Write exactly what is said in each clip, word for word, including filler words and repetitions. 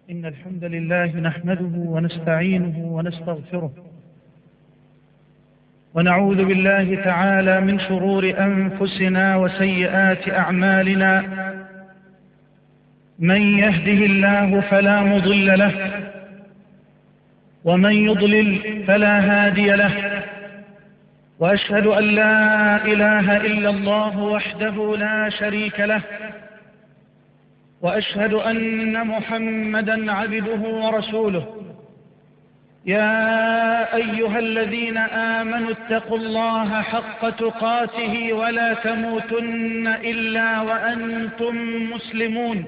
إن الحمد لله نحمده ونستعينه ونستغفره ونعوذ بالله تعالى من شرور أنفسنا وسيئات أعمالنا. من يهده الله فلا مضل له ومن يضلل فلا هادي له، وأشهد أن لا إله إلا الله وحده لا شريك له، وأشهد أن محمدا عبده ورسوله. يا أيها الذين آمنوا اتقوا الله حق تقاته ولا تموتن إلا وأنتم مسلمون.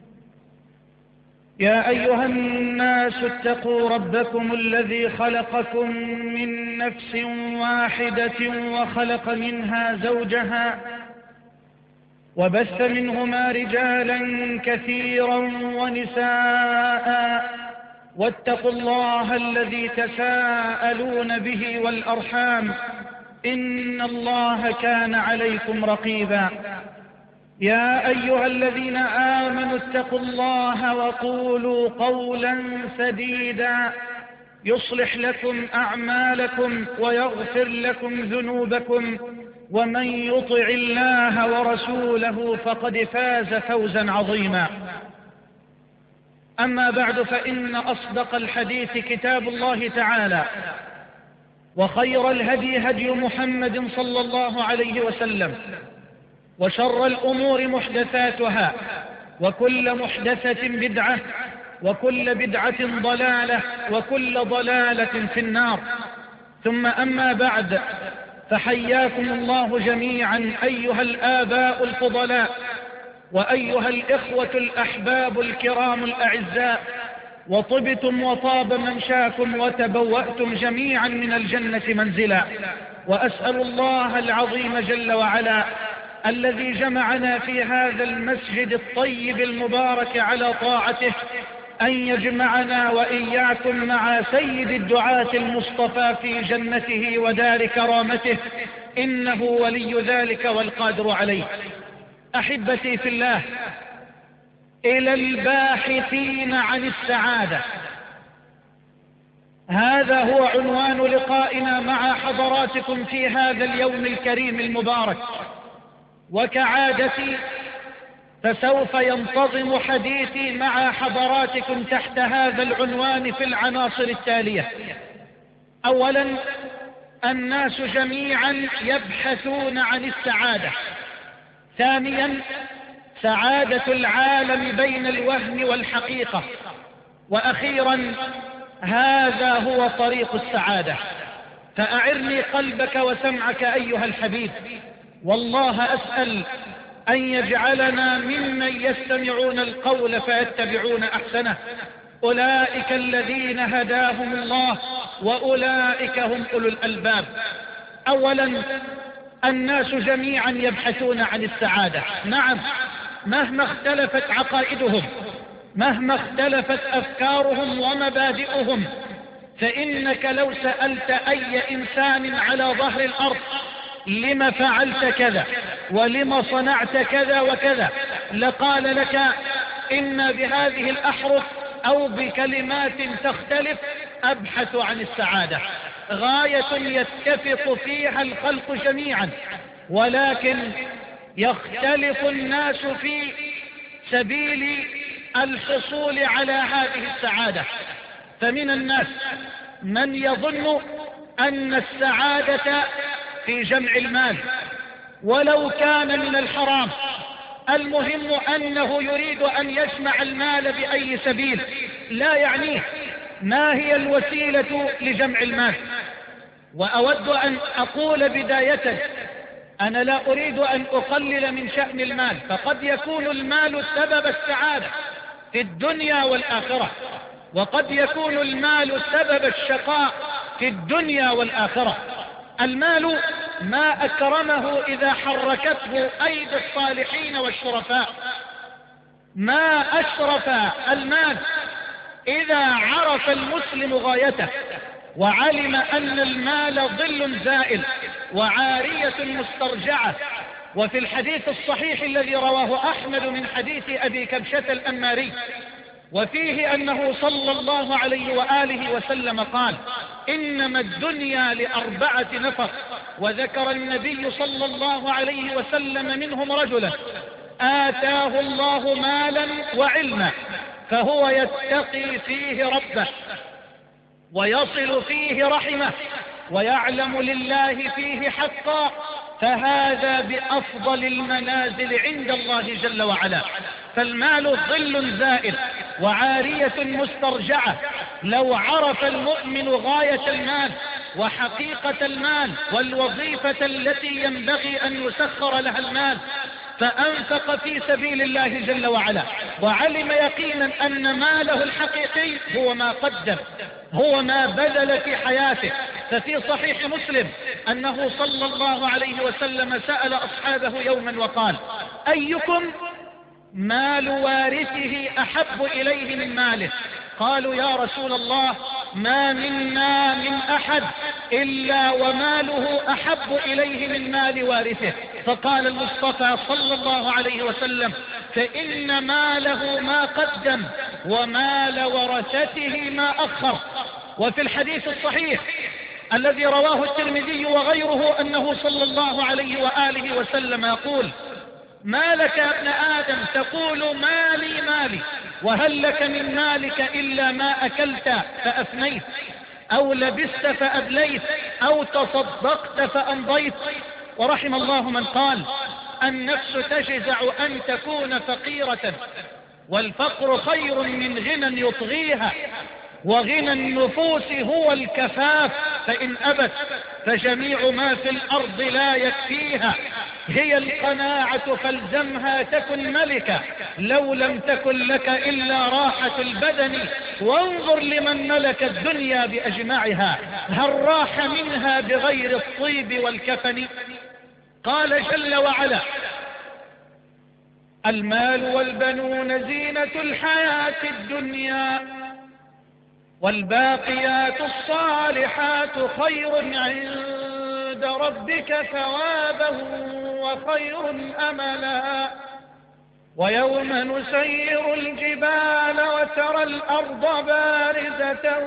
يا أيها الناس اتقوا ربكم الذي خلقكم من نفس واحدة وخلق منها زوجها وبث منهما رجالا كثيرا ونساء، واتقوا الله الذي تساءلون به والأرحام إن الله كان عليكم رقيبا. يا أيها الذين آمنوا اتقوا الله وقولوا قولا سديدا يصلح لكم أعمالكم ويغفر لكم ذنوبكم، ومن يطع الله ورسوله فقد فاز فوزا عظيما. أما بعد، فإن أصدق الحديث كتاب الله تعالى، وخير الهدي هدي محمد صلى الله عليه وسلم، وشر الأمور محدثاتها، وكل محدثة بدعة، وكل بدعة ضلالة، وكل ضلالة في النار. ثم أما بعد، فحياكم الله جميعا أيها الآباء الفضلاء، وأيها الإخوة الأحباب الكرام الأعزاء، وطبتم وطاب ممشاكم وتبوأتم جميعا من الجنة منزلا. وأسأل الله العظيم جل وعلا الذي جمعنا في هذا المسجد الطيب المبارك على طاعته أن يجمعنا وإياكم مع سيد الدعاة المصطفى في جنته ودار كرامته، إنه ولي ذلك والقادر عليه. أحبتي في الله، إلى الباحثين عن السعادة، هذا هو عنوان لقائنا مع حضراتكم في هذا اليوم الكريم المبارك. وكعادتي فسوف ينتظم حديثي مع حضراتكم تحت هذا العنوان في العناصر التالية. أولا، الناس جميعا يبحثون عن السعادة. ثانيا، سعادة العالم بين الوهم والحقيقة. وأخيرا، هذا هو طريق السعادة. فأعرني قلبك وسمعك أيها الحبيب، والله أسأل أن يجعلنا ممن يستمعون القول فيتبعون أحسنه. أولئك الذين هداهم الله وأولئك هم أولو الألباب. أولا، الناس جميعا يبحثون عن السعادة. نعم، مهما اختلفت عقائدهم، مهما اختلفت أفكارهم ومبادئهم، فإنك لو سألت أي إنسان على ظهر الأرض لما فعلت كذا ولما صنعت كذا وكذا، لقال لك إن بهذه الأحرف أو بكلمات تختلف أبحث عن السعادة. غاية يتفق فيها الخلق جميعا، ولكن يختلف الناس في سبيل الحصول على هذه السعادة. فمن الناس من يظن أن السعادة في جمع المال ولو كان من الحرام، المهم أنه يريد أن يجمع المال بأي سبيل، لا يعنيه ما هي الوسيلة لجمع المال. وأود أن أقول بداية، أنا لا أريد أن أقلل من شأن المال، فقد يكون المال سبب السعادة في الدنيا والآخرة، وقد يكون المال سبب الشقاء في الدنيا والآخرة. المال ما أكرمه إذا حركته أيدي الصالحين والشرفاء، ما أشرف المال إذا عرف المسلم غايته وعلم أن المال ظل زائل وعارية مسترجعة. وفي الحديث الصحيح الذي رواه أحمد من حديث أبي كبشة الأنماري وفيه أنه صلى الله عليه وآله وسلم قال: إنما الدنيا لأربعة نفر. وذكر النبي صلى الله عليه وسلم منهم رجلا آتاه الله مالا وعلما فهو يتقي فيه ربه ويصل فيه رحمه ويعلم لله فيه حقا، فهذا بأفضل المنازل عند الله جل وعلا. فالمال ظل زائل وعارية مسترجعة. لو عرف المؤمن غاية المال وحقيقة المال والوظيفة التي ينبغي أن يسخر لها المال فأنفق في سبيل الله جل وعلا، وعلم يقينا أن ماله الحقيقي هو ما قدم، هو ما بذل في حياته. ففي صحيح مسلم أنه صلى الله عليه وسلم سأل أصحابه يوما وقال: أيكم مال وارثه أحب إليه من ماله؟ قالوا: يا رسول الله ما منا من أحد إلا وماله أحب إليه من مال وارثه. فقال المصطفى صلى الله عليه وسلم: فإن ماله ما قدم ومال ورثته ما أخر. وفي الحديث الصحيح الذي رواه الترمذي وغيره أنه صلى الله عليه وآله وسلم يقول: ما لك يا ابن آدم تقول مالي مالي، وهل لك من مالك إلا ما أكلت فأفنيت، أو لبست فأبليت، أو تصدقت فأمضيت. ورحم الله من قال: النفس تجزع أن تكون فقيرة، والفقر خير من غنى يطغيها، وغنى النفوس هو الكفاف، فإن أبت فجميع ما في الأرض لا يكفيها. هي القناعة فالزمها تكن ملكة، لو لم تكن لك إلا راحة البدن، وانظر لمن ملك الدنيا بأجمعها، هل راح منها بغير الطيب والكفن؟ قال جل وعلا: المال والبنون زينة الحياة الدنيا، والباقيات الصالحات خير عند ربك ثوابا وخير أملا. ويوم نسير الجبال وترى الأرض بارزة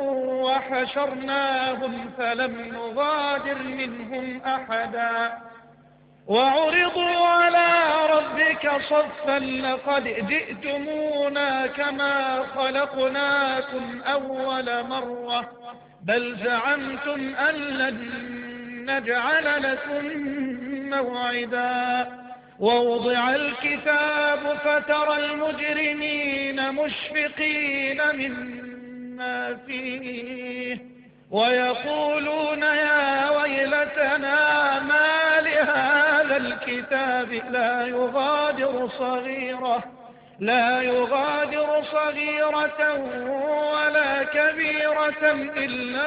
وحشرناهم فلم نغادر منهم أحدا وعرضوا على ربك صفا لقد جئتمونا كما خلقناكم أول مرة بل زعمتم أن لن نجعل لكم موعدا. ووضع الكتاب فترى المجرمين مشفقين مما فيه ويقولون يا ويلتنا ما لهذا الكتاب لا يغادر صغيرة لا يغادر صغيرة ولا كبيرة إلا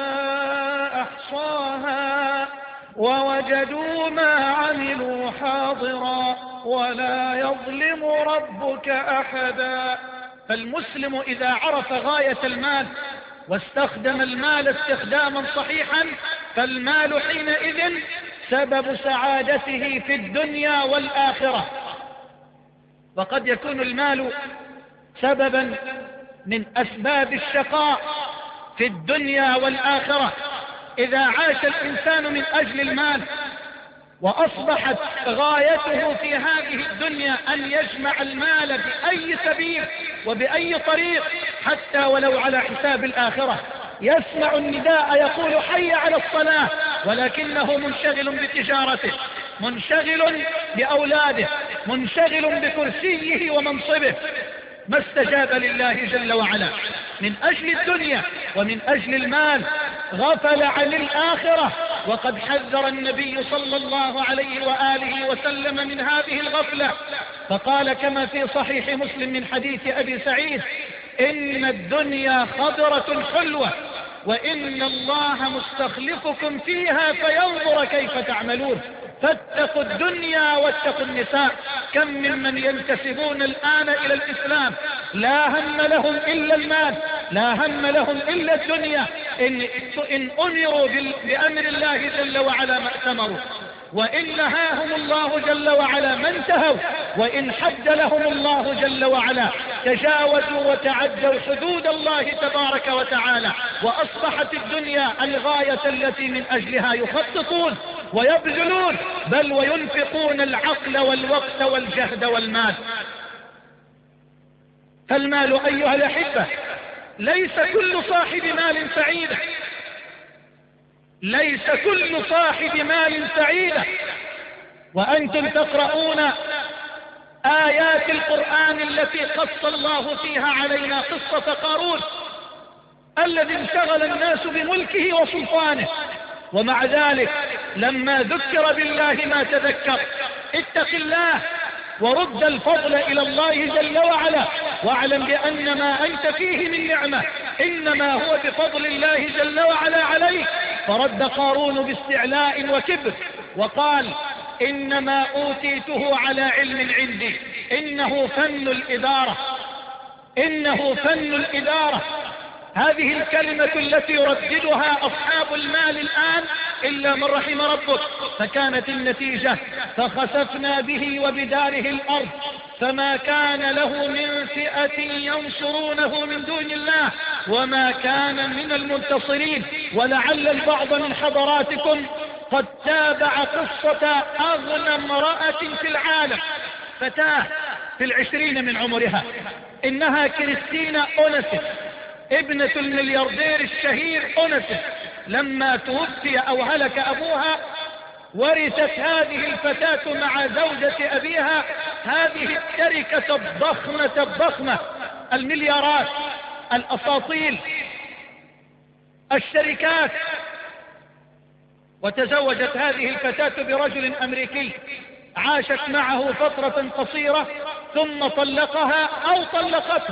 أحصاها ووجدوا ما عملوا حاضرا ولا يظلم ربك أحدا. فالمسلم إذا عرف غاية المال واستخدم المال استخداما صحيحا فالمال حينئذ سبب سعادته في الدنيا والآخرة. وقد يكون المال سببا من أسباب الشقاء في الدنيا والآخرة إذا عاش الإنسان من أجل المال وأصبحت غايته في هذه الدنيا أن يجمع المال بأي سبيل وبأي طريق حتى ولو على حساب الآخرة. يسمع النداء يقول حي على الصلاة ولكنه منشغل بتجارته، منشغل بأولاده، منشغل بكرسيه ومنصبه، ما استجاب لله جل وعلا. من أجل الدنيا ومن أجل المال غفل عن الآخرة. وقد حذر النبي صلى الله عليه وآله وسلم من هذه الغفلة فقال كما في صحيح مسلم من حديث أبي سعيد: إن الدنيا خضرة حلوة وإن الله مستخلفكم فيها فينظر كيف تعملون. فاتقوا الدنيا واتقوا النساء. كم ممن ينتسبون الآن إلى الإسلام لا هم لهم إلا المال، لا هم لهم إلا الدنيا. إن, إن أمروا بأمر الله جل وعلا ما ائتمروا، وإن نهاهم الله جل وعلا ما انتهوا، وإن حد لهم الله جل وعلا تجاوزوا وتعدوا حدود الله تبارك وتعالى، وأصبحت الدنيا الغاية التي من أجلها يخططون ويبذلون، بل وينفقون العقل والوقت والجهد والمال. فالمال أيها الأحبة ليس كل صاحب مال سعيد، ليس كل صاحب مال سعيد. وأنتم تقرؤون آيات القرآن التي قص الله فيها علينا قصة قارون الذي انشغل الناس بملكه وسلطانه، ومع ذلك لما ذكر بالله ما تذكر. اتق الله ورد الفضل إلى الله جل وعلا، واعلم بأن ما أنت فيه من نعمة إنما هو بفضل الله جل وعلا عليك. فرد قارون باستعلاء وكبر وقال إنما أوتيته على علم عندي، إنه فن الإدارة، إنه فن الإدارة. هذه الكلمة التي يرددها أصحاب المال الآن إلا من رحم ربك. فكانت النتيجة فخسفنا به وبداره الأرض فما كان له من فئة ينصرونه من دون الله وما كان من المنتصرين. ولعل البعض من حضراتكم قد تابع قصة أغنى امرأة في العالم، فتاة في العشرين من عمرها، إنها كريستينا أونسيس ابنة الملياردير الشهير أونسيس. لما توفي أو هلك أبوها ورثت هذه الفتاة مع زوجة أبيها هذه التركة الضخمة الضخمة، المليارات، الأساطيل، الشركات. وتزوجت هذه الفتاة برجل أمريكي، عاشت معه فترة قصيرة ثم طلقها أو طلقته،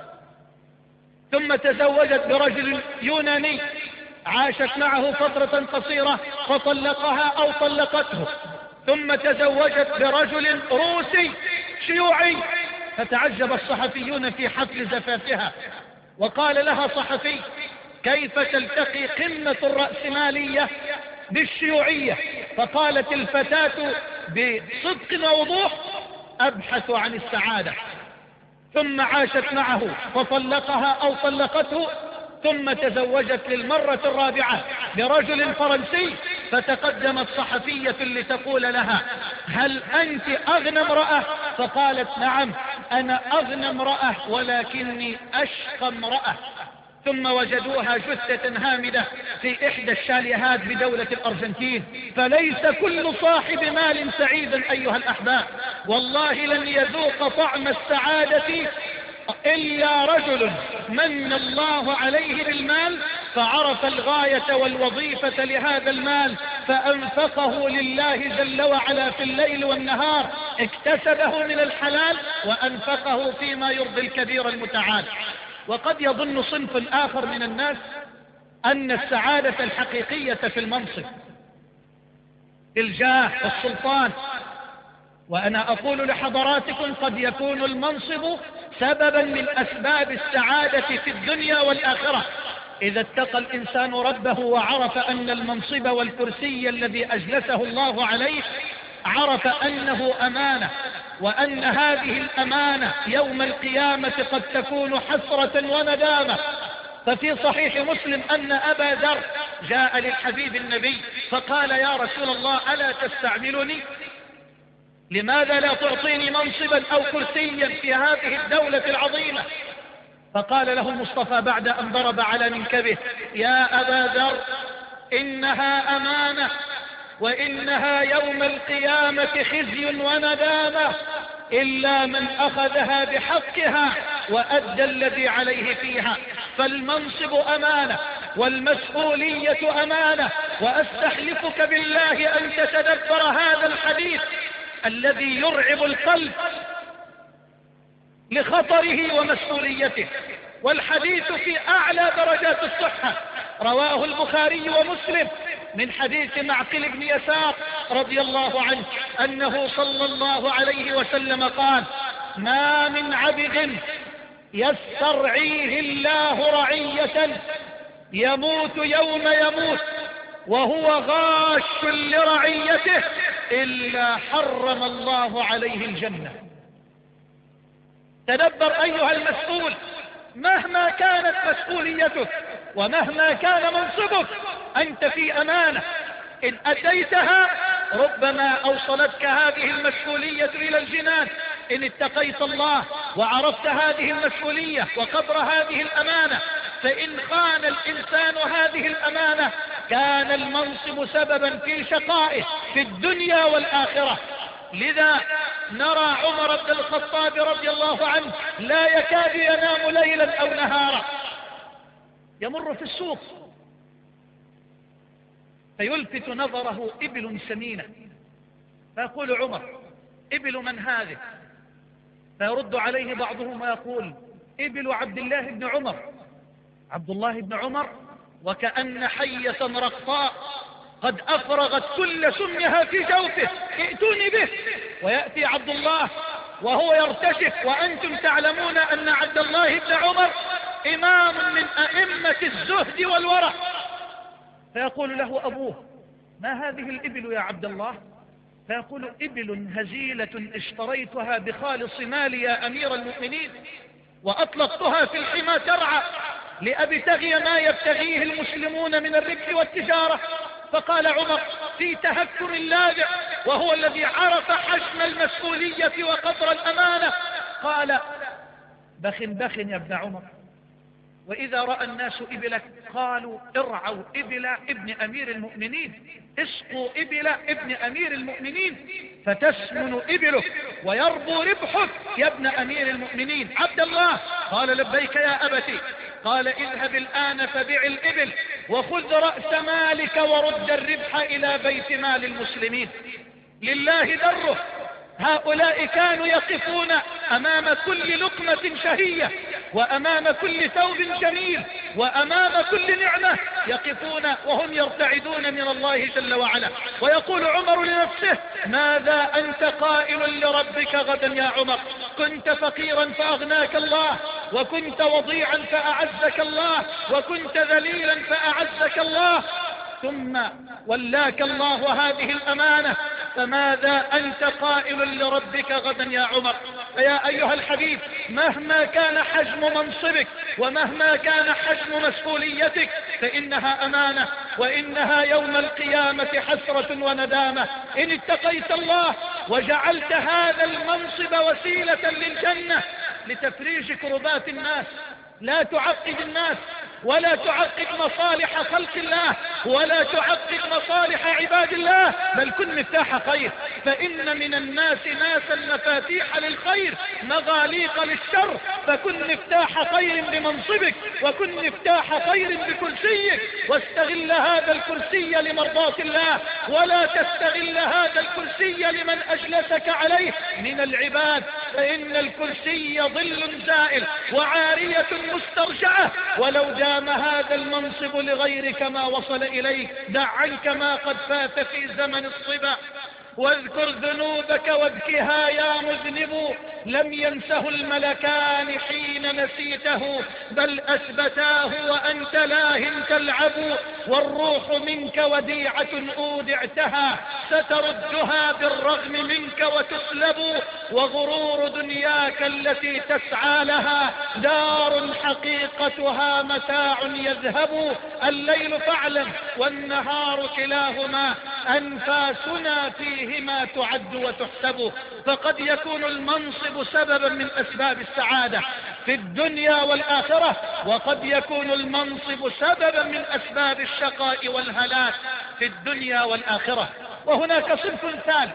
ثم تزوجت برجل يوناني، عاشت معه فترة قصيرة فطلقها أو طلقته، ثم تزوجت برجل روسي شيوعي. فتعجب الصحفيون في حفل زفافها، وقال لها صحفي كيف تلتقي قمة الرأسمالية بالشيوعية؟ فقالت الفتاة بصدق ووضوح أبحث عن السعادة. ثم عاشت معه فطلقها أو طلقته، ثم تزوجت للمرة الرابعة برجل فرنسي. فتقدمت صحفية لتقول لها هل أنت أغنى امرأة؟ فقالت نعم أنا أغنى امرأة ولكني أشقى امرأة. ثم وجدوها جثة هامدة في إحدى الشاليهات بدولة الأرجنتين. فليس كل صاحب مال سعيدا أيها الأحباب، والله لن يذوق طعم السعادة إلا رجل من الله عليه بالمال فعرف الغاية والوظيفة لهذا المال فأنفقه لله جل وعلا في الليل والنهار، اكتسبه من الحلال وأنفقه فيما يرضي الكبير المتعال. وقد يظن صنف آخر من الناس أن السعادة الحقيقية في المنصب، في الجاه والسلطان. وأنا أقول لحضراتكم قد يكون المنصب سببا من أسباب السعادة في الدنيا والآخرة إذا اتقى الإنسان ربه وعرف أن المنصب والكرسي الذي أجلسه الله عليه عرف أنه أمانة، وأن هذه الأمانة يوم القيامة قد تكون حسرة وندامة. ففي صحيح مسلم أن أبا ذر جاء للحبيب النبي فقال يا رسول الله ألا تستعملني؟ لماذا لا تعطيني منصبا أو كرسيا في هذه الدولة العظيمة؟ فقال له المصطفى بعد أن ضرب على منكبه يا أبا ذر إنها أمانة وإنها يوم القيامة خزي وندامة إلا من أخذها بحقها وأدى الذي عليه فيها. فالمنصب أمانة والمسؤولية أمانة. وأستحلفك بالله أن تتدبر هذا الحديث الذي يرعب القلب لخطره ومسؤوليته. والحديث في أعلى درجات الصحة، رواه البخاري ومسلم من حديث معقل بن يسار رضي الله عنه أنه صلى الله عليه وسلم قال ما من عبد يسترعيه الله رعية يموت يوم يموت وهو غاش لرعيته إلا حرم الله عليه الجنة. تدبر أيها المسؤول، مهما كانت مسؤوليتك ومهما كان منصبك أنت في أمانة، إن أتيتها ربما أوصلتك هذه المسؤولية إلى الجنان. إن اتقيت الله وعرفت هذه المسؤولية وقدر هذه الأمانة، فإن خان الإنسان هذه الأمانة كان المنصب سببا في شقائه في الدنيا والآخرة. لذا نرى عمر بن الخطاب رضي الله عنه لا يكاد ينام ليلا أو نهارا، يمر في السوق فيلفت نظره إبل سمينة، فيقول عمر: إبل من هذه؟ فيرد عليه بعضهم ويقول: إبل عبد الله بن عمر. عبد الله بن عمر وكأن حية رقطاء قد أفرغت كل سمها في جوفه، ائتوني به. ويأتي عبد الله وهو يرتشف، وأنتم تعلمون أن عبد الله بن عمر إمام من أئمة الزهد والورع. فيقول له أبوه: ما هذه الإبل يا عبد الله؟ فيقول: إبل هزيلة اشتريتها بخالص مالي يا أمير المؤمنين، وأطلقتها في الحمى ترعى لأبتغي ما يبتغيه المسلمون من الربح والتجارة. فقال عمر في تهكم لاذع، وهو الذي عرف حجم المسؤولية وقدر الأمانة، قال: بخ بخ يا ابن عمر، وإذا رأى الناس إبلك قالوا ارعوا إبل ابن أمير المؤمنين، اسقوا إبل ابن أمير المؤمنين فتسمن إبلك ويربو ربحك يا ابن أمير المؤمنين. عبد الله قال: لبيك يا أبتي. قال: اذهب الآن فبيع الإبل وخذ رأس مالك ورد الربح إلى بيت مال المسلمين. لله دره. هؤلاء كانوا يقفون أمام كل لقمة شهية، وأمام كل ثوب جميل، وأمام كل نعمة، يقفون وهم يرتعدون من الله جل وعلا. ويقول عمر لنفسه: ماذا أنت قائل لربك غدا يا عمر؟ كنت فقيرا فأغناك الله، وكنت وضيعا فأعزك الله، وكنت ذليلا فأعزك الله، ثم ولاك الله هذه الأمانة، فماذا أنت قائل لربك غدا يا عمر؟ فيا أيها الحبيب، مهما كان حجم منصبك ومهما كان حجم مسؤوليتك فإنها أمانة، وإنها يوم القيامة حسرة وندامة. إن اتقيت الله وجعلت هذا المنصب وسيلة للجنة لتفريج كربات الناس، لا تعقد الناس ولا تعقد مصالح خلق الله ولا تعقد مصالح عباد الله، بل كن مفتاح خير. فإن من الناس ناسا مفاتيح للخير مغاليق للشر، فكن مفتاح خير بمنصبك، وكن مفتاح خير بكرسيك، واستغل هذا الكرسي لمرضاة الله، ولا تستغل هذا الكرسي لمن أجلسك عليه من العباد، فإن الكرسي ظل زائل وعارية مسترجعة، ولو دام هذا المنصب لغيرك ما وصل إليك. دع عنك ما قد فات في زمن الصبا، واذكر ذنوبك وابكها يا مذنب. لم ينسه الملكان حين نسيته، بل أثبتاه وأنت لاه تلعب. والروح منك وديعة أودعتها، ستردها بالرغم منك وتسلب. وغرور دنياك التي تسعى لها دار حقيقتها متاع يذهب. الليل فاعلم والنهار كلاهما أنفاسنا فيهما تعد وتحسب. فقد يكون المنصب سببا من أسباب السعادة في الدنيا والآخرة، وقد يكون المنصب سببا من أسباب الشقاء والهلاك في الدنيا والآخرة. وهناك صنف ثالث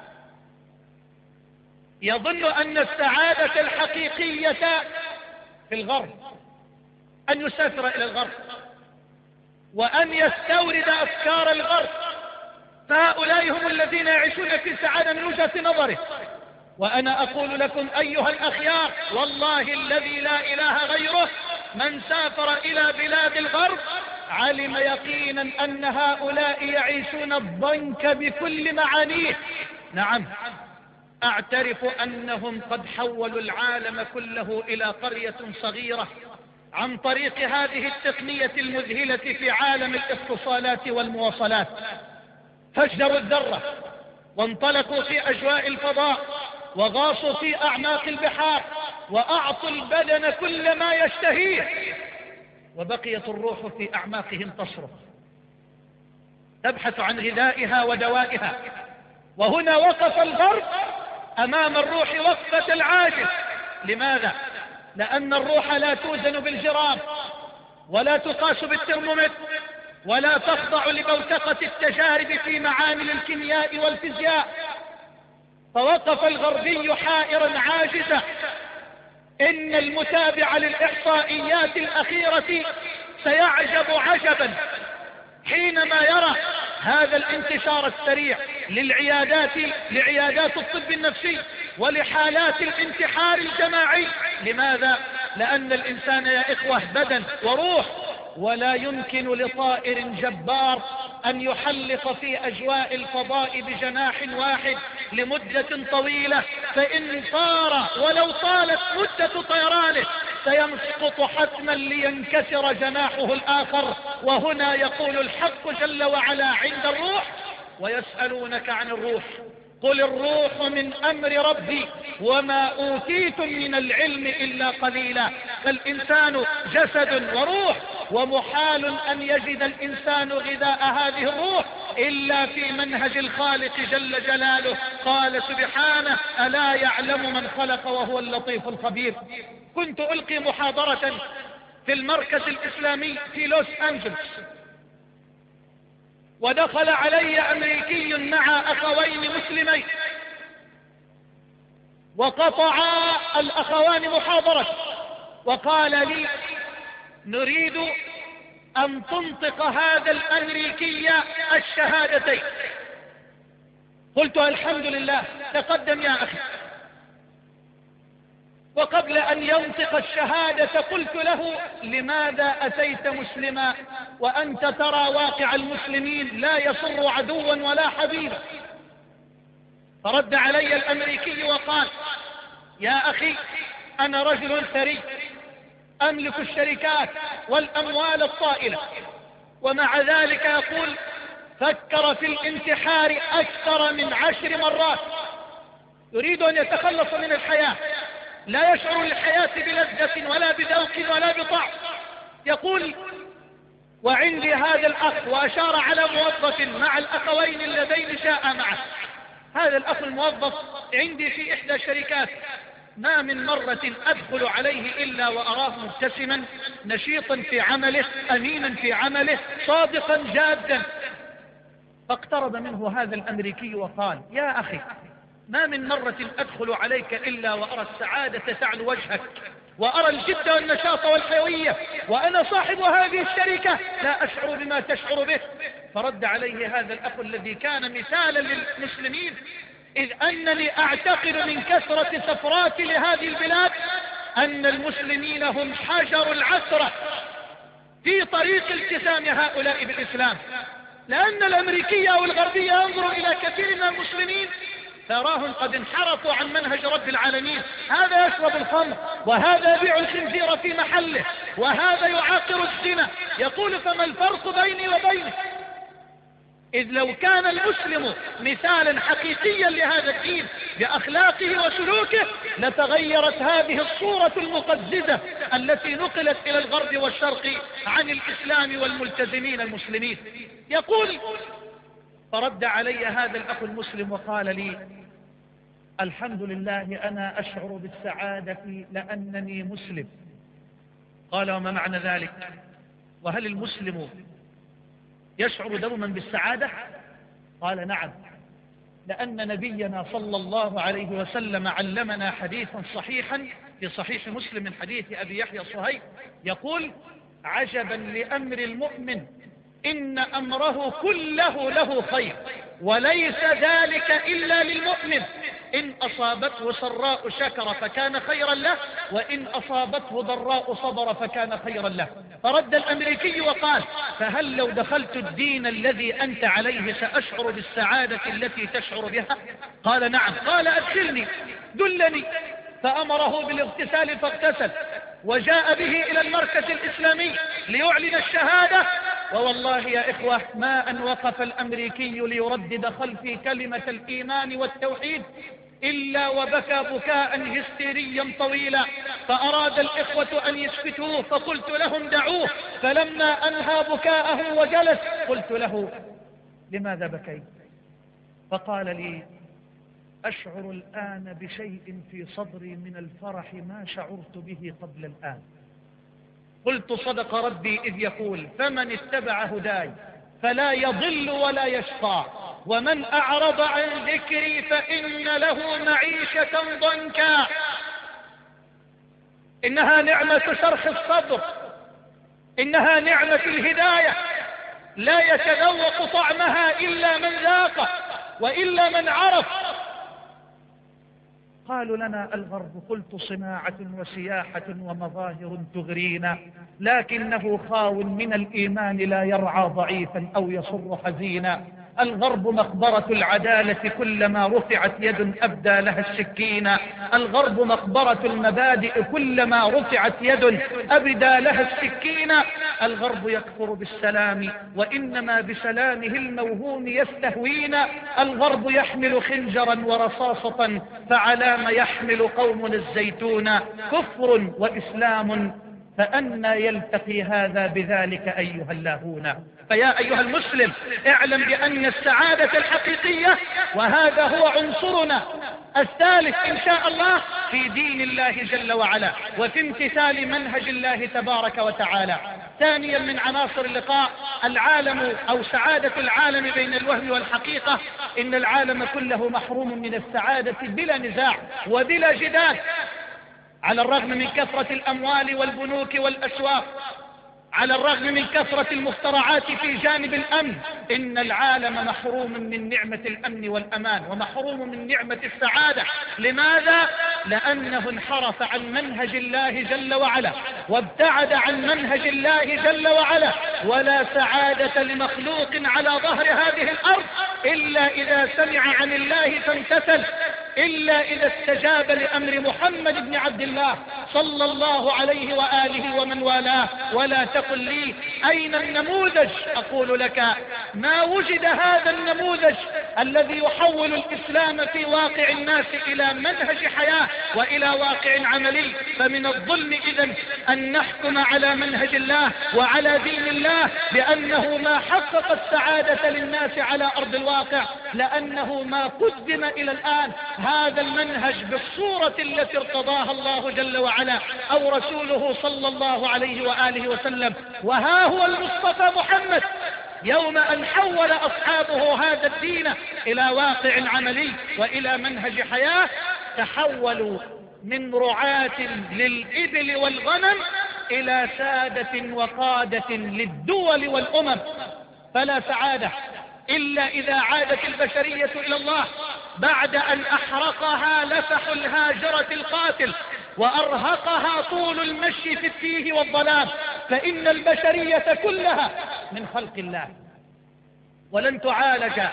يظن أن السعادة الحقيقية في الغرب، أن يسافر إلى الغرب وأن يستورد أفكار الغرب، فهؤلاء هم الذين يعيشون في سعادة من وجهة نظره. وأنا أقول لكم أيها الأخيار، والله الذي لا إله غيره، من سافر إلى بلاد الغرب علم يقينا أن هؤلاء يعيشون الضنك بكل معانيه. نعم، أعترف أنهم قد حولوا العالم كله إلى قرية صغيرة عن طريق هذه التقنية المذهلة في عالم الاتصالات والمواصلات. فجروا الذرة وانطلقوا في أجواء الفضاء وغاصوا في أعماق البحار وأعطوا البدن كل ما يشتهيه، وبقيت الروح في أعماقهم تصرخ تبحث عن غذائها ودوائها. وهنا وقف الغرب أمام الروح وقفة العاجز. لماذا؟ لأن الروح لا توزن بالجرام، ولا تقاس بالترمومتر، ولا تخضع لبوتقة التجارب في معامل الكيمياء والفيزياء. فوقف الغربي حائرا عاجزا. إن المتابع للإحصائيات الأخيرة سيعجب عجبا حينما يرى هذا الانتشار السريع للعيادات لعيادات الطب النفسي ولحالات الانتحار الجماعي. لماذا؟ لأن الإنسان يا إخوة بدن وروح، ولا يمكن لطائر جبار أن يحلق في أجواء الفضاء بجناح واحد لمدة طويلة، فإن طار ولو طالت مدة طيرانه سيسقط حتما لينكسر جناحه الآخر. وهنا يقول الحق جل وعلا عند الروح: ويسألونك عن الروح قل الروح من أمر ربي وما أوتيتم من العلم إلا قليلا. فالإنسان جسد وروح، ومحال أن يجد الإنسان غذاء هذه الروح إلا في منهج الخالق جل جلاله. قال سبحانه: ألا يعلم من خلق وهو اللطيف الخبير. كنت ألقي محاضرة في المركز الإسلامي في لوس أنجلوس، ودخل علي أمريكي مع أخوين مسلمين، وقطعا الأخوان محاضرة، وقال لي: نريد أن تنطق هذا الأمريكي الشهادتين. قلت: الحمد لله، تقدم يا أخي. وقبل أن ينطق الشهادة قلت له: لماذا أتيت مسلما وأنت ترى واقع المسلمين لا يسر عدوا ولا حبيبا؟ فرد علي الأمريكي وقال: يا أخي، أنا رجل ثري أملك الشركات والأموال الطائلة، ومع ذلك يقول فكر في الانتحار أكثر من عشر مرات. يريد أن يتخلص من الحياة، لا يشعر للحياة بلذة ولا بذوق ولا بطعم. يقول: وعندي هذا الأخ، وأشار على موظف مع الأخوين اللذين جاء معه. هذا الأخ الموظف عندي في إحدى الشركات، ما من مرة أدخل عليه إلا وأراه مبتسما نشيطا في عمله، أمينا في عمله، صادقا جادا. فاقترب منه هذا الأمريكي وقال: يا أخي، ما من مرة أدخل عليك إلا وأرى السعادة تعلو وجهك، وأرى الجد والنشاط والحيوية، وأنا صاحب هذه الشركة لا أشعر بما تشعر به. فرد عليه هذا الأخ الذي كان مثالا للمسلمين: إذ أنني أعتقد من كثرة سفراتي لهذه البلاد أن المسلمين هم حجر العثرة في طريق التزام هؤلاء بالإسلام، لأن الأمريكية أو الغربية ينظر إلى كثير من المسلمين تراهم قد انحرفوا عن منهج رب العالمين. هذا يشرب الخمر، وهذا يبيع الخنزير في محله، وهذا يعاقر الزنا. يقول: فما الفرق بيني وبينه؟ إذ لو كان المسلم مثالا حقيقيا لهذا الدين بأخلاقه وسلوكه لتغيرت هذه الصورة المقززة التي نقلت إلى الغرب والشرق عن الإسلام والملتزمين المسلمين. يقول: فرد علي هذا الأخ المسلم وقال لي: الحمد لله، أنا أشعر بالسعادة لأنني مسلم. قال: وما معنى ذلك؟ وهل المسلم يشعر دوما بالسعادة؟ قال: نعم، لأن نبينا صلى الله عليه وسلم علمنا حديثا صحيحا في صحيح مسلم من حديث أبي يحيى الصهيب يقول: عجبا لأمر المؤمن، إن أمره كله له خير، وليس ذلك إلا للمؤمن، إن أصابته سراء شكر فكان خيرا له، وإن أصابته ضراء صبر فكان خيرا له. فرد الأمريكي وقال: فهل لو دخلت الدين الذي أنت عليه سأشعر بالسعادة التي تشعر بها؟ قال: نعم. قال: أدخلني، دلني. فأمره بالاغتسال فاغتسل، وجاء به إلى المركز الإسلامي ليعلن الشهادة. ووالله يا إخوة، ما أن وقف الأمريكي ليردد خلفي كلمة الإيمان والتوحيد إلا وبكى بكاء هستيريا طويلا، فأراد الإخوة أن يسكتوه، فقلت لهم دعوه، فلما أنهى بكاءه وجلس قلت له لماذا بكيت؟ فقال لي أشعر الآن بشيء في صدري من الفرح ما شعرت به قبل الآن. قلت صدق ربي إذ يقول فمن اتبع هداي فلا يضل ولا يشقى، ومن أعرض عن ذكري فإن له معيشة ضنكا. إنها نعمة شرح الصدر، إنها نعمة الهداية، لا يتذوق طعمها إلا من ذاقه وإلا من عرف. قالوا لنا الغرب، قلت صناعة وسياحة ومظاهر تغرينا، لكنه خاو من الإيمان لا يرعى ضعيفا أو يصر حزينا. الغرب مقبرة العدالة، كلما رفعت يد أبدى لها السكينة. الغرب مقبرة المبادئ، كلما رفعت يد أبدى لها السكينة. الغرب يكفر بالسلام، وإنما بسلامه الموهوم يستهوينا. الغرب يحمل خنجرا ورصاصة، فعلام يحمل قومنا الزيتون. كفر وإسلام، فأنى يلتقي هذا بذلك أيها اللاهون. فيا أيها المسلم، اعلم بأن السعادة الحقيقية، وهذا هو عنصرنا الثالث إن شاء الله، في دين الله جل وعلا وفي امتثال منهج الله تبارك وتعالى. ثانيا من عناصر اللقاء العالم أو سعادة العالم بين الوهم والحقيقة. إن العالم كله محروم من السعادة بلا نزاع وبلا جدال، على الرغم من كثرة الأموال والبنوك والأسواق، على الرغم من كثرة المخترعات في جانب الأمن. إن العالم محروم من نعمة الأمن والأمان، ومحروم من نعمة السعادة. لماذا؟ لأنه انحرف عن منهج الله جل وعلا، وابتعد عن منهج الله جل وعلا. ولا سعادة لمخلوق على ظهر هذه الأرض إلا إذا سمع عن الله فامتثل، إلا إذا استجاب لأمر محمد بن عبد الله صلى الله عليه وآله ومن والاه. ولا تقل لي أين النموذج؟ أقول لك ما وجد هذا النموذج الذي يحول الإسلام في واقع الناس إلى منهج حياة وإلى واقع عملي. فمن الظلم إذن أن نحكم على منهج الله وعلى دين الله بأنه ما حقق السعادة للناس على أرض الواقع، لأنه ما قدم إلى الآن هذا المنهج بالصورة التي ارتضاها الله جل وعلا أو رسوله صلى الله عليه وآله وسلم. وها هو المصطفى محمد يوم أن حول أصحابه هذا الدين إلى واقع عملي وإلى منهج حياة، تحولوا من رعاة للإبل والغنم إلى سادة وقادة للدول والأمم. فلا سعادة إلا إذا عادت البشرية إلى الله بعد أن أحرقها لفح الهاجرة القاتل، وأرهقها طول المشي في التيه والظلام. فإن البشرية كلها من خلق الله، ولن تعالج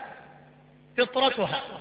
فطرتها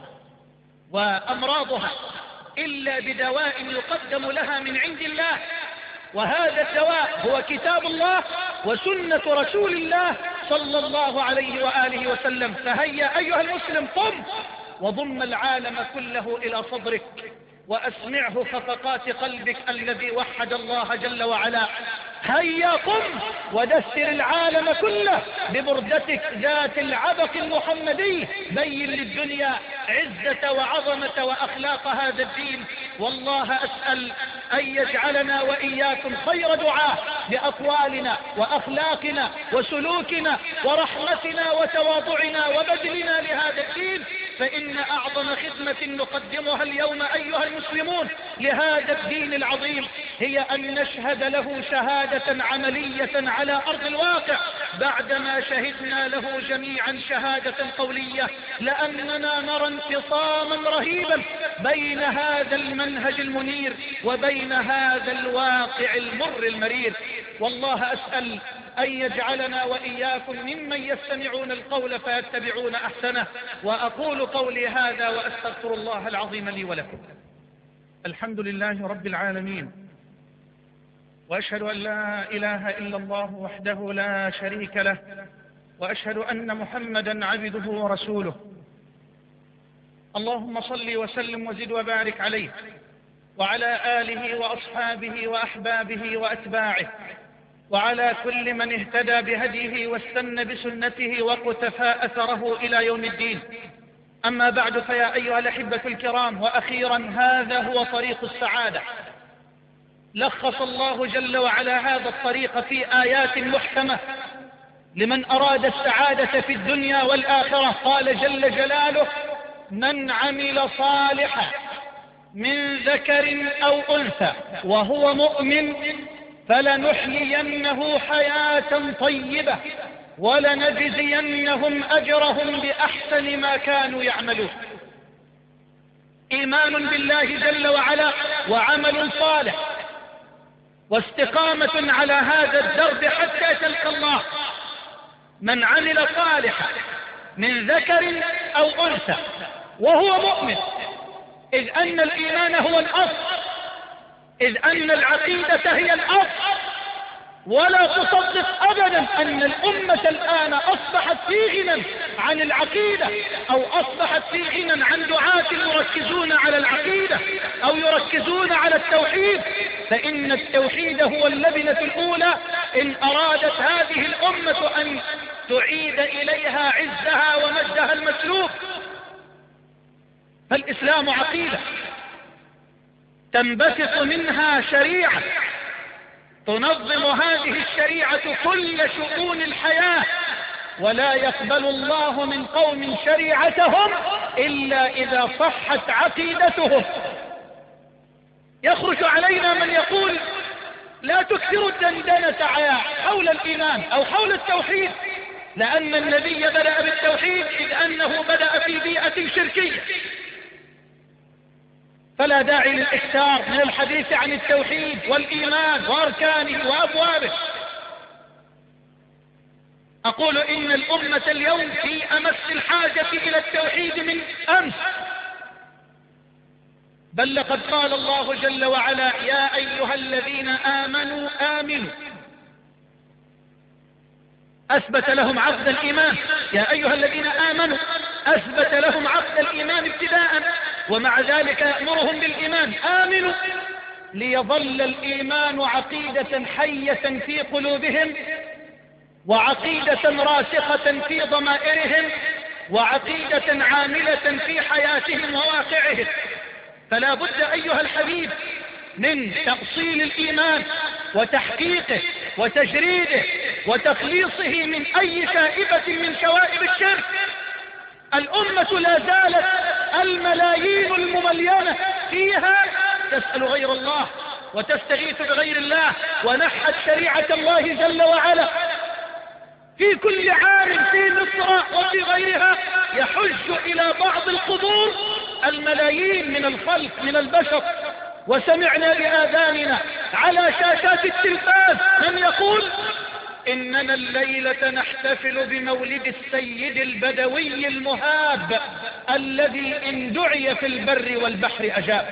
وأمراضها إلا بدواء يقدم لها من عند الله، وهذا الدواء هو كتاب الله وسنة رسول الله صلى الله عليه وآله وسلم. فهيا أيها المسلم، قم وضم العالم كله إلى صدرك، وأسمعه خفقات قلبك الذي وحد الله جل وعلا. هيا قم ودثر العالم كله ببردتك ذات العبق المحمدي. بين للدنيا عزة وعظمة وأخلاق هذا الدين. والله أسأل أن يجعلنا وإياكم خير دعاة بأقوالنا وأخلاقنا وسلوكنا ورحمتنا وتواضعنا وبذلنا لهذا الدين. فإن أعظم خدمة نقدمها اليوم أيها المسلمون لهذا الدين العظيم هي أن نشهد له شهادة عملية على أرض الواقع، بعدما شهدنا له جميعا شهادة قولية، لأننا نرى انفصاما رهيبا بين هذا المنهج المنير وبين هذا الواقع المر المرير. والله أسأل أن يجعلنا وإياكم ممن يستمعون القول فيتبعون أحسنه. وأقول قولي هذا وأستغفر الله العظيم لي ولكم. الحمد لله رب العالمين، وأشهد أن لا إله إلا الله وحده لا شريك له، وأشهد أن محمدا عبده ورسوله. اللهم صل وسلم وزد وبارك عليه وعلى آله وأصحابه وأحبابه وأتباعه وعلى كل من اهتدى بهديه واستنى بسنته وقتفى أثره إلى يوم الدين. أما بعد، فيا أيها الأحبة الكرام، وأخيرا هذا هو طريق السعادة. لخص الله جل وعلا هذا الطريق في آيات محكمة لمن أراد السعادة في الدنيا والآخرة. قال جل جلاله: من عمل صالحا من ذكر أو أنثى وهو مؤمن فلنحيينه حياة طيبة ولنجزينهم أجرهم بأحسن ما كانوا يعملون. إيمان بالله جل وعلا وعمل صالح واستقامة على هذا الدرب حتى تلقى الله. من عمل صالحا من ذكر أو أنثى وهو مؤمن، إذ أن الإيمان هو الأصل، إذ أن العقيدة هي الأصل. ولا تصدق أبدا أن الأمة الآن أصبحت في غنى عن العقيدة، أو أصبحت في غنى عن دعاة يركزون على العقيدة أو يركزون على التوحيد، فإن التوحيد هو اللبنة الأولى إن أرادت هذه الأمة أن تعيد إليها عزها ومجدها المسلوب. فالإسلام عقيدة تنبثق منها شريعة تنظم هذه الشريعة كل شؤون الحياة، ولا يقبل الله من قوم شريعتهم إلا إذا صحت عقيدتهم. يخرج علينا من يقول: لا تكثروا الدندنة حول الإيمان أو حول التوحيد، لأن النبي بدأ بالتوحيد إذ أنه بدأ في بيئة شركية، فلا داعي للإكثار من الحديث عن التوحيد والإيمان وأركانه وأبوابه. أقول إن الأمة اليوم في أمس الحاجة إلى التوحيد من أمس، بل لقد قال الله جل وعلا: يا أيها الذين آمنوا آمنوا. أثبت لهم عقد الإيمان. يا أيها الذين آمنوا أثبت لهم عقد الإيمان ابتداء، ومع ذلك يأمرهم بالإيمان. آمنوا ليظل الإيمان عقيدة حية في قلوبهم، وعقيدة راسخة في ضمائرهم، وعقيدة عاملة في حياتهم وواقعهم. فلا بد أيها الحبيب من تأصيل الإيمان وتحقيقه وتجريده وتخليصه من أي شائبة من شوائب الشرك. الأمة لا زالت الملايين المملينة فيها تسأل غير الله وتستغيث بغير الله، ونحت شريعة الله جل وعلا. في كل عام في مصر وفي غيرها يحج إلى بعض القبور الملايين من الخلق من البشر، وسمعنا بآذاننا على شاشات التلفاز من يقول: إننا الليلة نحتفل بمولد السيد البدوي المهاب الذي إن دعي في البر والبحر أجاب.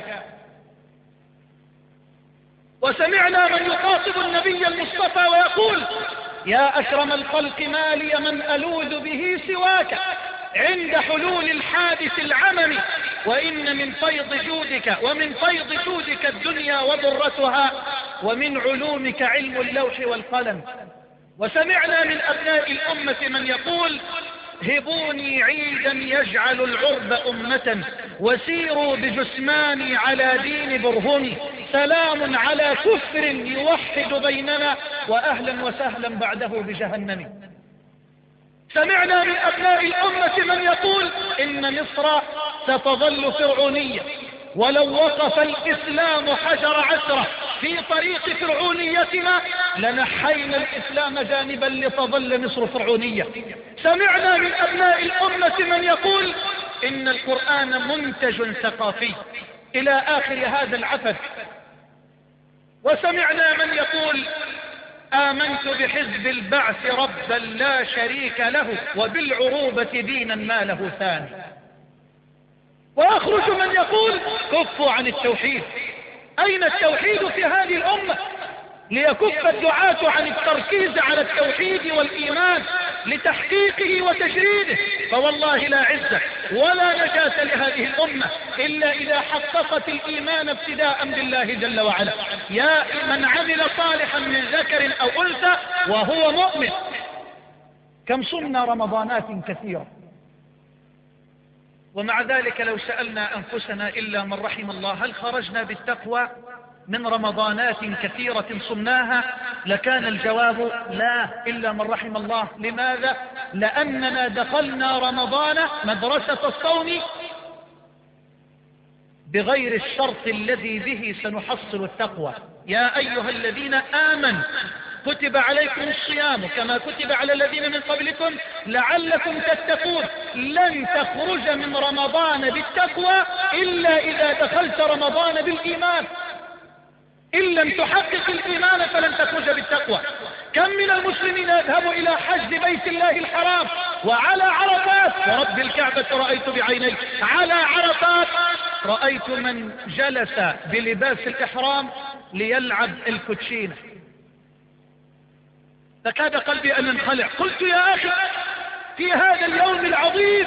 وسمعنا من يخاطب النبي المصطفى ويقول: يا أكرم الخلق ما لي من ألوذ به سواك عند حلول الحادث العمم، وإن من فيض جودك ومن فيض جودك الدنيا وضرتها، ومن علومك علم اللوح والقلم. وسمعنا من أبناء الأمة من يقول: هبوني عيدا يجعل العرب أمة، وسيروا بجثماني على دين برهني، سلام على كفر يوحد بيننا، وأهلا وسهلا بعده بجهنم. سمعنا من أبناء الأمة من يقول: إن مصر ستظل فرعونية، ولو وقف الإسلام حجر عسرة في طريق فرعونيتنا لنحينا الإسلام جانبا لتظل مصر فرعونية. سمعنا من أبناء الأمة من يقول: إن القرآن منتج ثقافي، إلى آخر هذا العفث. وسمعنا من يقول: آمنت بحزب البعث ربا لا شريك له، وبالعروبة دينا ما له ثاني. ويخرج من يقول: كفوا عن التوحيد. أين التوحيد في هذه الأمة؟ ليكف الدعاة عن التركيز على التوحيد والإيمان، لتحقيقه وتجريده، فوالله لا عزة ولا نجاة لهذه الأمة إلا إذا حققت الإيمان ابتداء بالله جل وعلا. يا من عمل صالحا من ذكر أو أنثى وهو مؤمن. كم صمنا رمضانات كثيرة، ومع ذلك لو سألنا أنفسنا إلا من رحم الله هل خرجنا بالتقوى من رمضانات كثيرة صمناها؟ لكان الجواب لا إلا من رحم الله. لماذا؟ لأننا دخلنا رمضان مدرسة الصوم بغير الشرط الذي به سنحصل التقوى. يا أيها الذين آمنوا كتب عليكم الصيام كما كتب على الذين من قبلكم لعلكم تتقون. لن تخرج من رمضان بالتقوى إلا إذا دخلت رمضان بالإيمان. إن لم تحقق الإيمان فلن تخرج بالتقوى. كم من المسلمين يذهب إلى حج بيت الله الحرام وعلى عرفات، ورب الكعبة رأيت بعيني على عرفات رأيت من جلس بلباس الإحرام ليلعب الكوتشينة، فكاد قلبي أن ينخلع. قلت يا أخي في هذا اليوم العظيم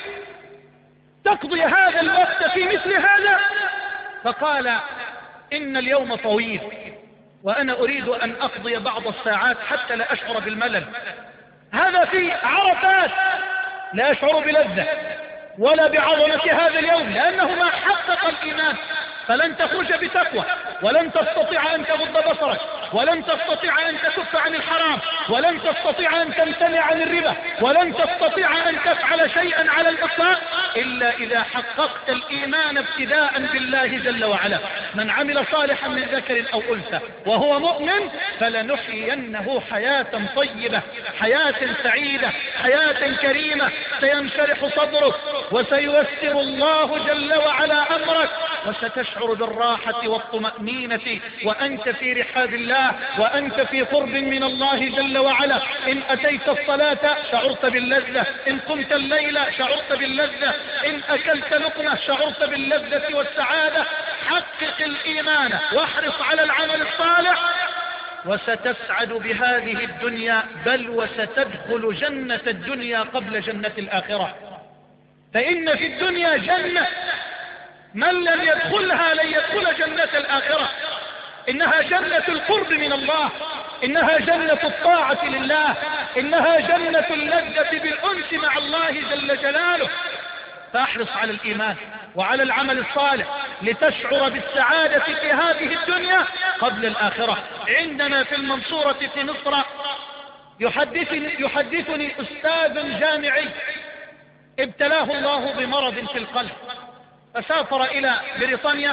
تقضي هذا الوقت في مثل هذا؟ فقال إن اليوم طويل وأنا أريد أن أقضي بعض الساعات حتى لا أشعر بالملل. هذا في عرفات لا أشعر بلذة ولا بعظمة هذا اليوم لأنه ما حقق الإيمان. فلن تخرج بتقوى، ولن تستطيع أن تغض بصرك، ولن تستطيع أن تكف عن الحرام، ولن تستطيع أن تمتنع عن الربا، ولن تستطيع أن تفعل شيئا على الإطلاق إلا إذا حققت الإيمان ابتداء بالله جل وعلا. من عمل صالحا من ذكر أو أنثى وهو مؤمن فلنحيينه حياة طيبة، حياة سعيدة، حياة كريمة، سينشرح صدرك وسييسر الله جل وعلا أمرك، وستشعر بالراحة والطمأنينة وأنت في رحاب الله وأنت في قرب من الله جل وعلا. إن أتيت الصلاة شعرت باللذة، إن قمت الليل شعرت باللذة، إن أكلت لقمة شعرت باللذة والسعادة. حقق الإيمان واحرص على العمل الصالح وستسعد بهذه الدنيا، بل وستدخل جنة الدنيا قبل جنة الآخرة. فإن في الدنيا جنة من لم يدخلها لن يدخل جنة الآخرة. إنها جنة القرب من الله، إنها جنة الطاعة لله، إنها جنة اللذة بالأنس مع الله جل جلاله. فاحرص على الإيمان وعلى العمل الصالح لتشعر بالسعادة في هذه الدنيا قبل الآخرة. عندنا في المنصورة في مصر يحدثني, يحدثني أستاذ جامعي ابتلاه الله بمرض في القلب، فسافر إلى بريطانيا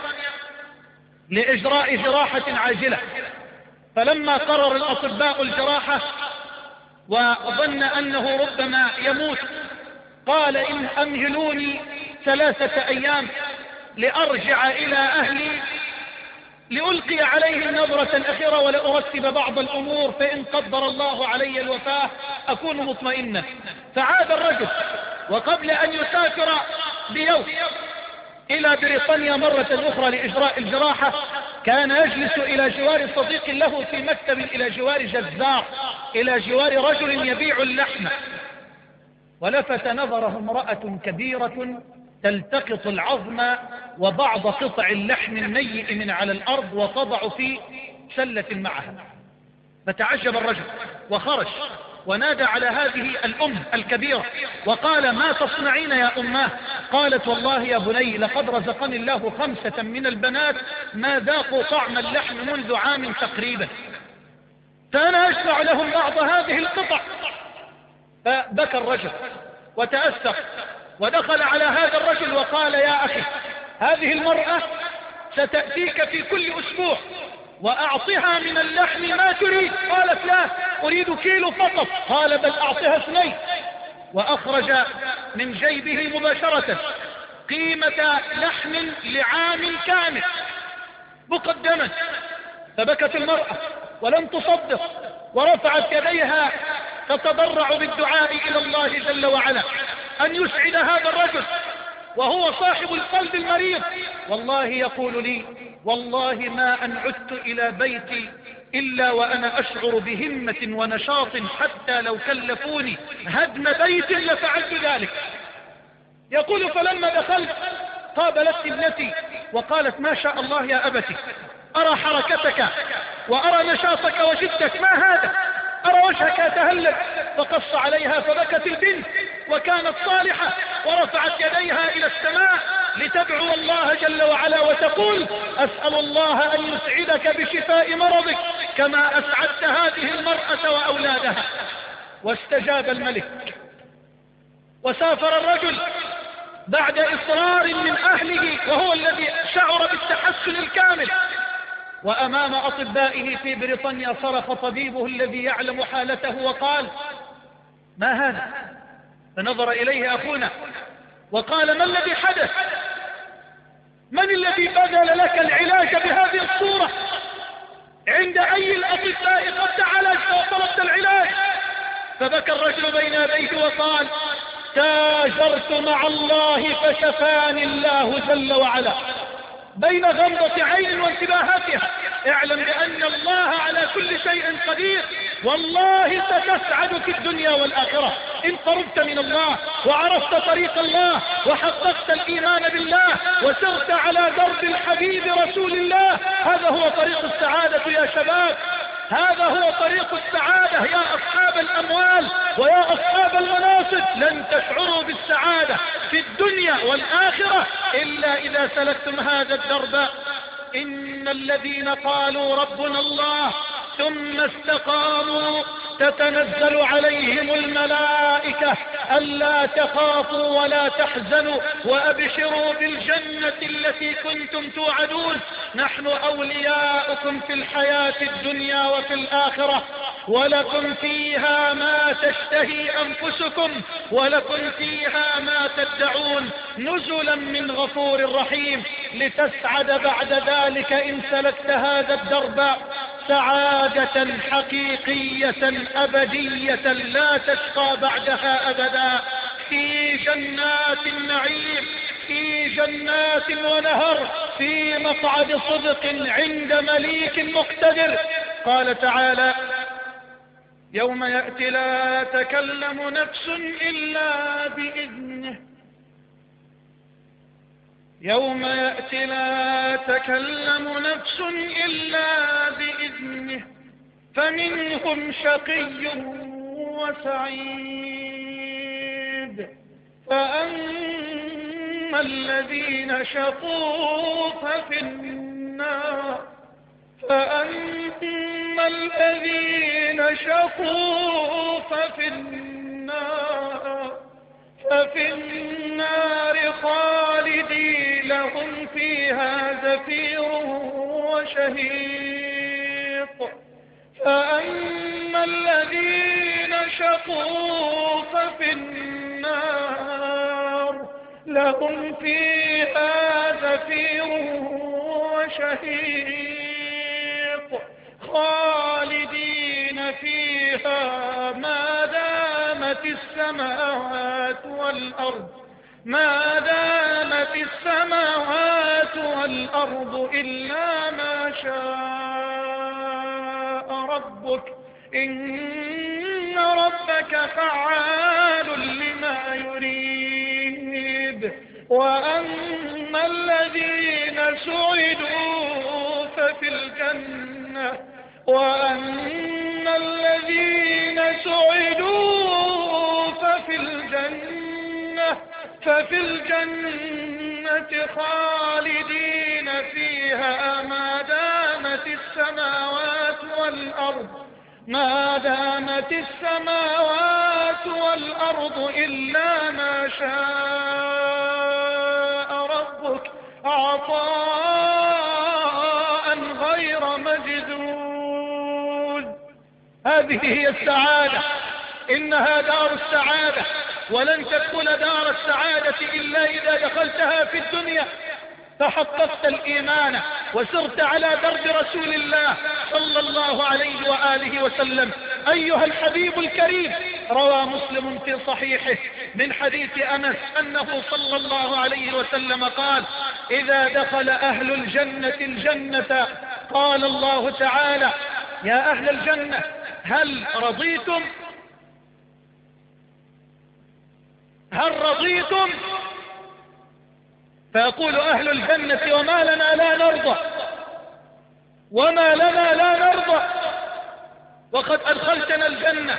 لإجراء جراحة عاجلة. فلما قرر الأطباء الجراحة وظن أنه ربما يموت قال إن أمهلوني ثلاثة أيام لأرجع إلى أهلي لألقي عليهم نظرة أخيرة ولأرتب بعض الأمور، فإن قدر الله علي الوفاة أكون مطمئنا. فعاد الرجل وقبل أن يسافر بيوم إلى بريطانيا مرة أخرى لإجراء الجراحة كان يجلس إلى جوار صديق له في مكتب إلى جوار جزار، إلى جوار رجل يبيع اللحم. ولفت نظره امرأة كبيرة تلتقط العظم وبعض قطع اللحم النيء من على الأرض وتضع في سلة معها. فتعجب الرجل وخرج ونادى على هذه الأم الكبيرة وقال ما تصنعين يا أماه؟ قالت والله يا بني لقد رزقني الله خمسة من البنات ما ذاقوا طعم اللحم منذ عام تقريبا، فأنا أجمع لهم بعض هذه القطع. فبكى الرجل وتأسف ودخل على هذا الرجل وقال يا أخي هذه المرأة ستأتيك في كل أسبوع وأعطها من اللحم ما تريد. قالت لا أريد كيلو فقط. قال بل أعطها اثنين. وأخرج من جيبه مباشرة قيمة لحم لعام كامل مقدما. فبكت المرأة ولم تصدق ورفعت يديها تتضرع بالدعاء إلى الله جل وعلا أن يسعد هذا الرجل وهو صاحب القلب المريض. والله يقول لي والله ما أن عدت إلى بيتي إلا وأنا أشعر بهمة ونشاط حتى لو كلفوني هدم بيت لفعلت ذلك. يقول فلما دخلت قابلت ابنتي وقالت ما شاء الله يا أبتي، أرى حركتك وأرى نشاطك وجدك، ما هذا؟ أرى وجهك يتهلل. فقص عليها فبكت البنت وكانت صالحة ورفعت يديها إلى السماء لتدعو الله جل وعلا وتقول أسأل الله أن يسعدك بشفاء مرضك كما أسعدت هذه المرأة وأولادها. واستجاب الملك وسافر الرجل بعد إصرار من أهله وهو الذي شعر بالتحسن الكامل، وأمام أطبائه في بريطانيا صرخ طبيبه الذي يعلم حالته وقال ما هذا؟ فنظر إليه أخونا وقال ما الذي حدث؟ من الذي بذل لك العلاج بهذه الصورة؟ عند أي الأطباء قد تعالجت وطلبت العلاج؟ فبكى الرجل بين يديه وقال تاجرت مع الله فشفاني الله جل وعلا. بين غمضة عين وانتباهاتها اعلم بأن الله على كل شيء قدير، والله ستسعد في الدنيا والآخرة إن قربت من الله وعرفت طريق الله وحققت الإيمان بالله وسرت على درب الحبيب رسول الله. هذا هو طريق السعادة يا شباب، هذا هو طريق السعادة يا أصحاب الأموال ويا أصحاب المناصب. لن تشعروا بالسعادة في الدنيا والآخرة إلا إذا سلكتم هذا الدرب. إن الذين قالوا ربنا الله ثم استقاموا تتنزل عليهم الملائكة ألا تخافوا ولا تحزنوا وأبشروا بالجنة التي كنتم توعدون نحن أولياؤكم في الحياة الدنيا وفي الآخرة ولكم فيها ما تشتهي أنفسكم ولكم فيها ما تدعون نزلا من غفور رحيم. لتسعد بعد ذلك إن سلكت هذا الدرب سعادة حقيقية أبدية لا تشقى بعدها أبدا في جنات النعيم، في جنات ونهر، في مقعد صدق عند مليك مقتدر. قال تعالى يوم يأتي لا تكلم نفس إلا بإذنه، يوم يأتي لا تكلم نفس إلا بإذنه فمنهم شقي وسعيد. فأما الذين شقوا ففي النار فأما الذين شقوا ففي النار ففي النار خالدين لهم فيها زفير وشهيق. فأما الذين شقوا ففي النار لهم فيها زفير وشهيق خالدين فيها ما دامت السماوات والأرض ما دامت السماوات والأرض إلا ما شاء ربك إن ربك فعال لما يريد. وأما الذين سعدوا ففي الجنة وأما الذين سعدوا ففي الجنة ففي الجنة خالدين فيها ما دامت السماوات والأرض ما دامت السماوات والأرض إلا ما شاء ربك عطاء غير مجذوذ. هذه هي السعادة، إنها دار السعادة، ولن تدخل دار السعادة إلا إذا دخلتها في الدنيا فحققت الإيمان وسرت على درب رسول الله صلى الله عليه وآله وسلم. أيها الحبيب الكريم، روى مسلم في صحيحه من حديث أنس أنه صلى الله عليه وسلم قال إذا دخل أهل الجنة الجنة قال الله تعالى يا أهل الجنة هل رضيتم؟ هل رضيتم؟ فيقول أهل الجنة وما لنا لا نرضى، وما لنا لا نرضى، وقد أدخلتنا الجنة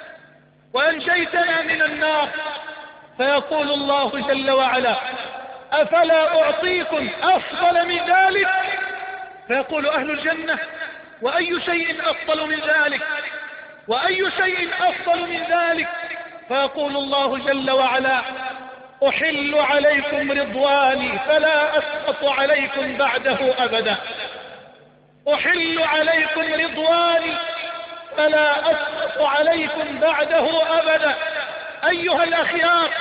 وأنجيتنا من النار. فيقول الله جل وعلا أفلا أعطيكم أفضل من ذلك؟ فيقول أهل الجنة وأي شيء أفضل من ذلك؟ وأي شيء أفضل من ذلك؟ فيقول الله جل وعلا أحل عليكم رضواني فلا أسخط عليكم بعده أبدا. أحل عليكم رضواني فلا أسخط عليكم بعده أبدا. أيها الأخيار،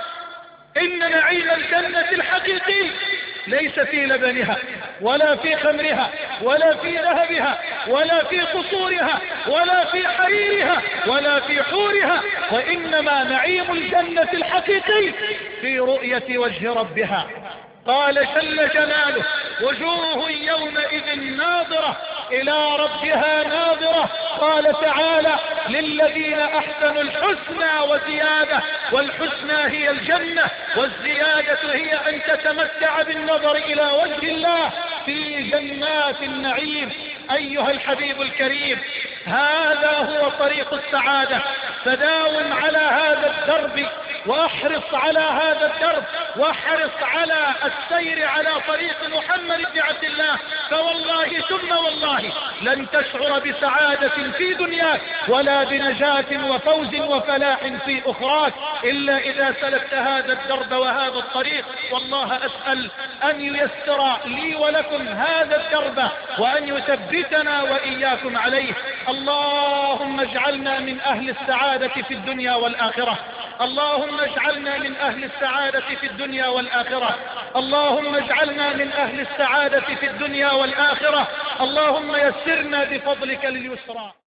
إن نعيم الجنة الحقيقي ليس في لبنها ولا في خمرها ولا في ذهبها ولا في قصورها ولا في حريرها ولا في حورها، وإنما نعيم الجنة الحقيقي في رؤية وجه ربها. قال جل جلاله وجوه يومئذ ناظرة إلى ربها ناظرة. قال تعالى للذين أحسنوا الحسنى وزيادة، والحسنى هي الجنة، والزيادة هي أن تتمتع بالنظر إلى وجه الله في جنات النعيم. أيها الحبيب الكريم، هذا هو طريق السعادة، فداوم على هذا الدرب واحرص على هذا الدرب، واحرص على السير على طريق محمد بن عبد الله، فوالله ثم والله لن تشعر بسعادة في دنياك ولا بنجاة وفوز وفلاح في أخراك إلا إذا سلكت هذا الدرب وهذا الطريق. والله أسأل أن ييسر لي ولكم هذا الدرب وأن يثبتنا وإياكم عليه. اللهم اجعلنا من أهل السعادة في الدنيا والآخرة، اللهم اجعلنا من أهل السعادة في الدنيا والآخرة، اللهم اجعلنا من أهل السعادة في الدنيا والآخرة، اللهم يسرنا بفضلك لليسرى.